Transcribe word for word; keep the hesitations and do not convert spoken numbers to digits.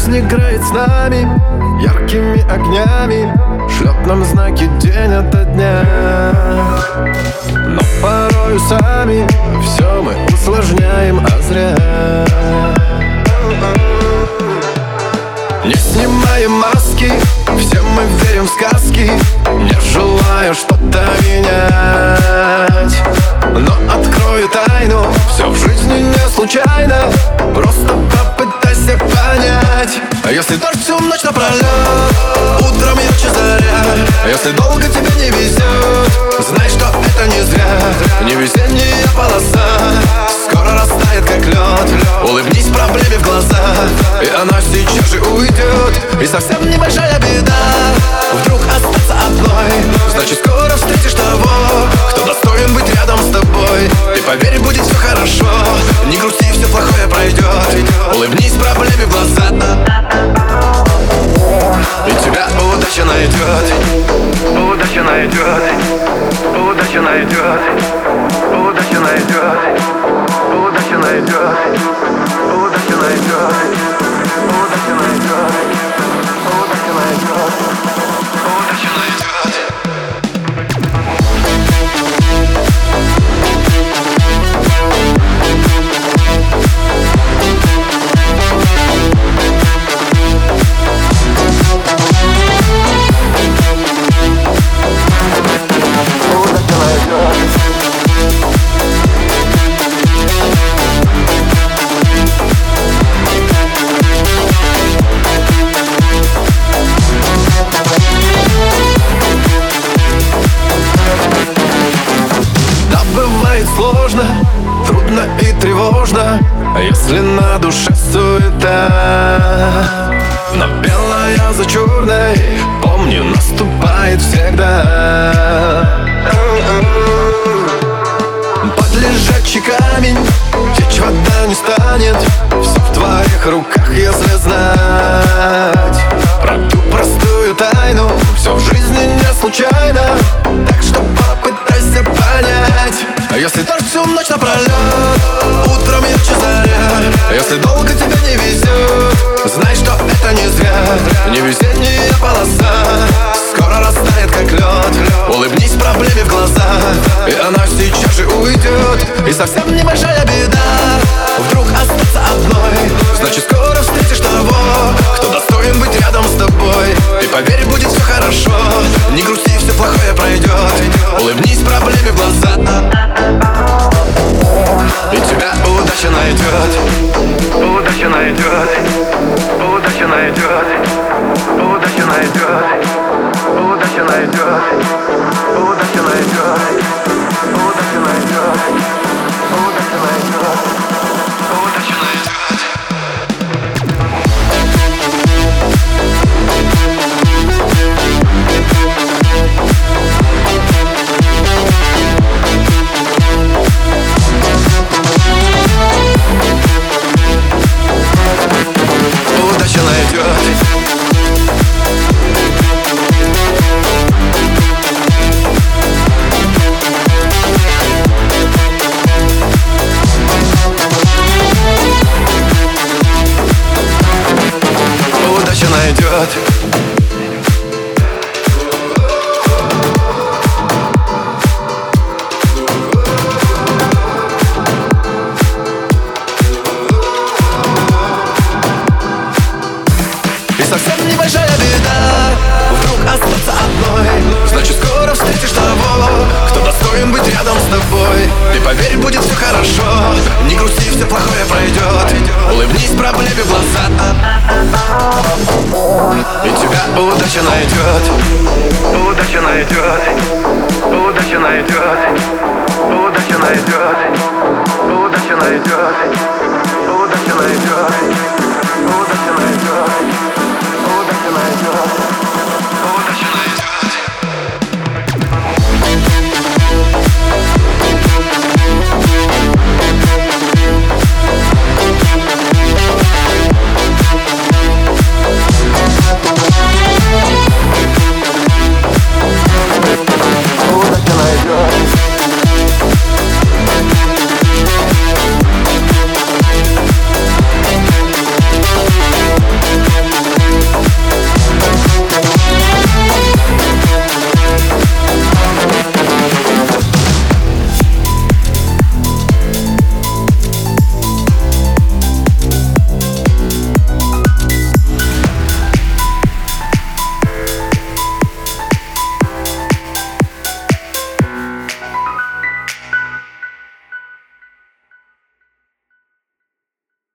Жизнь играет с нами яркими огнями, шлет нам знаки день ото дня. Но порою сами все мы усложняем, а зря. Не снимаем маски, все мы верим в сказки, не желаю что-то менять. Но открою тайну, все в жизни не случайно, просто попытайся понять. А если дождь всю ночь напролет, утром ярче заря. А если долго тебе не везет, знай, что это не зря. Невезение полоса скоро растает, как лед. Улыбнись проблеме в глаза, и она сейчас же уйдет. И совсем небольшая беда вдруг остаться одной, значит скоро встретишь того, кто достоин быть рядом с тобой. И поверь, будет все хорошо, не грусти, все плохое пройдет. Улыбнись проблеме в глаза, и тебя удача найдет. Удача найдет. Удача найдет. Удача найдет. Удача найдет. Удача найдет. Удача найдет. Удача найдет. Удача найдет. Сложно, трудно и тревожно, если на душе суета. Но белая за черной, помню, наступает всегда. Под лежачий камень течь вода не станет, все в твоих руках, если знать про ту простую тайну. Все в жизни не случайно, так что попытайся понять. А если дождь всю ночь напролет, утром ярче заря. А если долго тебе не везет, знай, что это не зря. Невезение полоса скоро растает, как лед. Улыбнись проблеме в глаза, и она сейчас же уйдет. И совсем небольшая беда вдруг остаться одной, значит скоро встретишь того, кто достоин быть рядом с тобой. И поверь, будет все хорошо, не грусти, все плохое пройдет. Улыбнись проблеме в глаза, и тебя удача найдет. Удача найдет. Удача найдет. Удача найдет. Удача найдет. Удача найдет. Удача найдет. Удача найдет. Удача найдет. Удача найдет. Удача найдет. И совсем небольшая беда вдруг остаться одной, значит скоро встретишь того, кто достоин быть рядом с тобой. И поверь, будет все хорошо, не грусти, все плохое пройдет. Улыбнись проблеме в глаза, и тебя удача найдет. Удача найдет. Удача найдет. Удача найдет. Удача найдет. Удача найдет. Удача найдет.